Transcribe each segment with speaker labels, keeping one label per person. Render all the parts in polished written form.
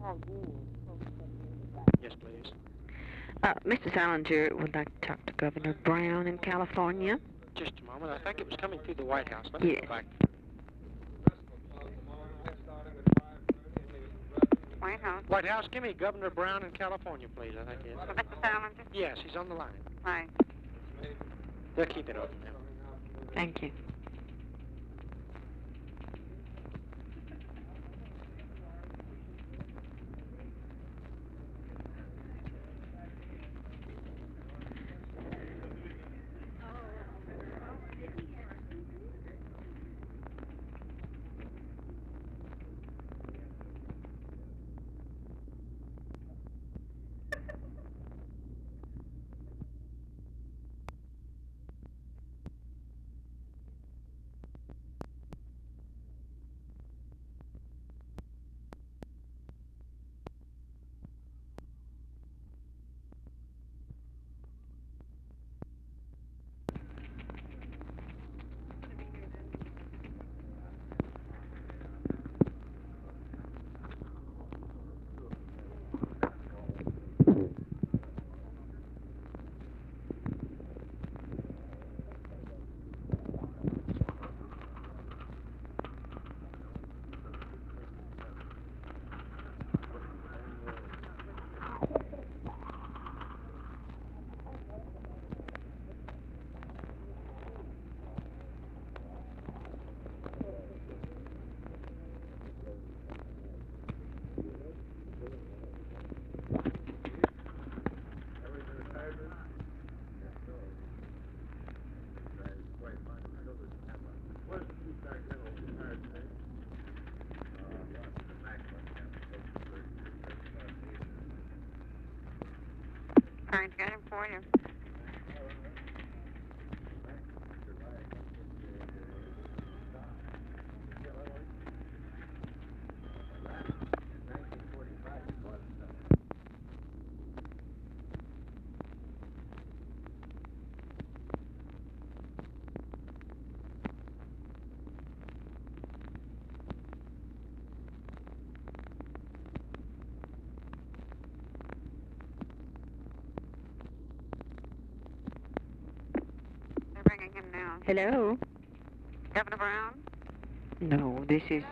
Speaker 1: Yes, please.
Speaker 2: Mr. Salinger would like to talk to Governor Brown in California.
Speaker 1: Just a moment. I think it was coming through the White House. Let me go back.
Speaker 3: White House.
Speaker 1: White House, give me Governor Brown in California, please. I think it is.
Speaker 3: Mr. Salinger?
Speaker 1: Yes, he's on the line.
Speaker 3: Right.
Speaker 1: They'll keep it open now.
Speaker 2: Thank you.
Speaker 3: Trying to get him for you. They're bringing him now.
Speaker 2: Hello?
Speaker 3: Governor Brown?
Speaker 2: No, this is...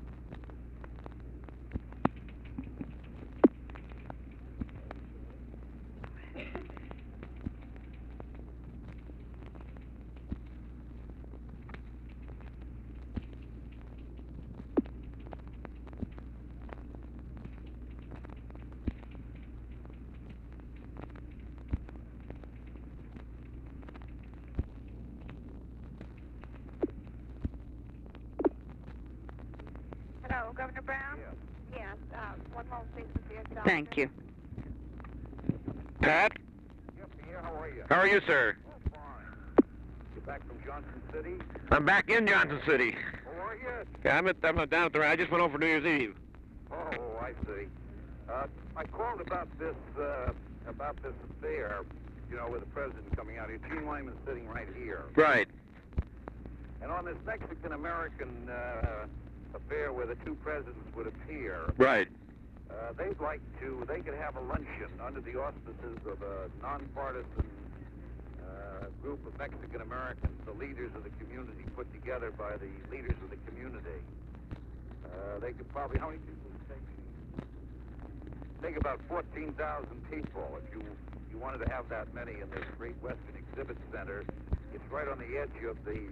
Speaker 3: Hello, Governor Brown? Yes. One moment, please, Mr.
Speaker 2: Thank you.
Speaker 4: Pat?
Speaker 5: Yep, here. How are you?
Speaker 4: How are you, sir?
Speaker 5: Oh, fine. You back from Johnson City?
Speaker 4: I'm back in Johnson City.
Speaker 5: Oh, are you?
Speaker 4: Yeah, I'm down at the... I just went over for New Year's Eve.
Speaker 5: Oh, I see. I called about this affair, you know, with the president coming out here. Gene Wyman's sitting right here.
Speaker 4: Right.
Speaker 5: And on this Mexican-American affair where the two presidents would appear,
Speaker 4: Right.
Speaker 5: They could have a luncheon under the auspices of a nonpartisan group of Mexican-Americans, the leaders of the community, put together by the leaders of the community. They could probably, how many people would it take? Take about 14,000 people if you wanted to have that many in this Great Western Exhibit Center. It's right on the edge of the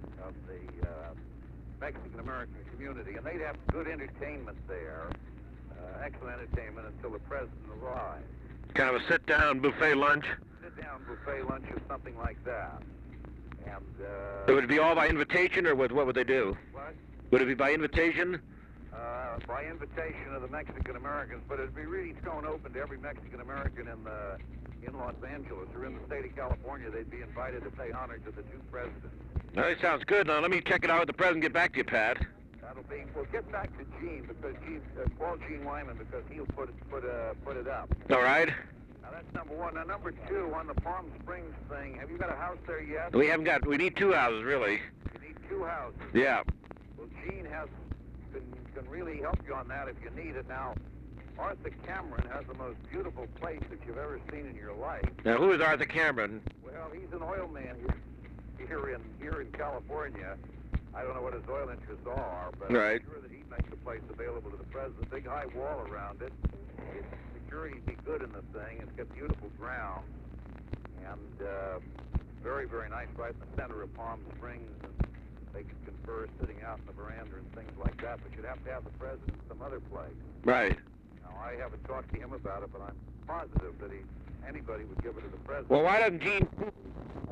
Speaker 5: Mexican-American community, and they'd have good entertainment there, excellent entertainment until the president arrived.
Speaker 4: Kind of a sit-down buffet lunch?
Speaker 5: Sit-down buffet lunch or something like that. And,
Speaker 4: Would it be all by invitation, or what would they do?
Speaker 5: what?
Speaker 4: Would it be by invitation?
Speaker 5: By invitation of the Mexican-Americans, but it'd be really thrown open to every Mexican-American in Los Angeles or in the state of California. They'd be invited to pay honor to the two presidents.
Speaker 4: That sounds good. Now, let me check it out with the president and get back to you, Pat.
Speaker 5: That'll be. Well, get back to Gene because call Gene Wyman because he'll put it up.
Speaker 4: All right.
Speaker 5: Now that's number one. Now number two, on the Palm Springs thing, have you got a house there yet?
Speaker 4: We need two houses, really.
Speaker 5: You need two houses.
Speaker 4: Yeah.
Speaker 5: Well, Gene can really help you on that if you need it. Now, Arthur Cameron has the most beautiful place that you've ever seen in your life.
Speaker 4: Now, who is Arthur Cameron?
Speaker 5: Well, he's an oil man here in California. I don't know what his oil interests are, but
Speaker 4: Right.
Speaker 5: I'm sure that he'd make the place available to the president. Big high wall around it. Its security'd be good in the thing. It's got beautiful ground. And very, very nice right in the center of Palm Springs. And they can confer sitting out in the veranda and things like that. But you'd have to have the president some other place.
Speaker 4: Right.
Speaker 5: Now, I haven't talked to him about it, but I'm positive that anybody would give it to the president.
Speaker 4: Well, why doesn't Gene